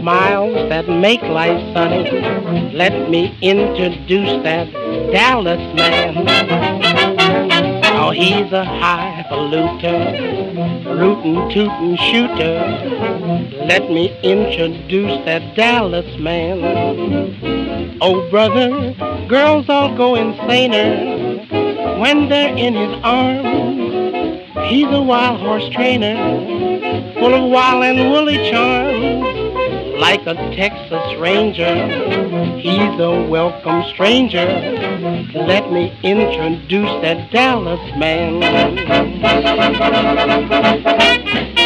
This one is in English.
smiles that make life sunny. Let me introduce that Dallas man. Oh, he's a highfalutin, rootin' tootin' shooter. Let me introduce that Dallas man. Oh, brother, girls all go insaner when they're in his arms. He's a wild horse trainer, full of wild and woolly charms. Like a Texas Ranger, he's a welcome stranger. Let me introduce that Dallas man.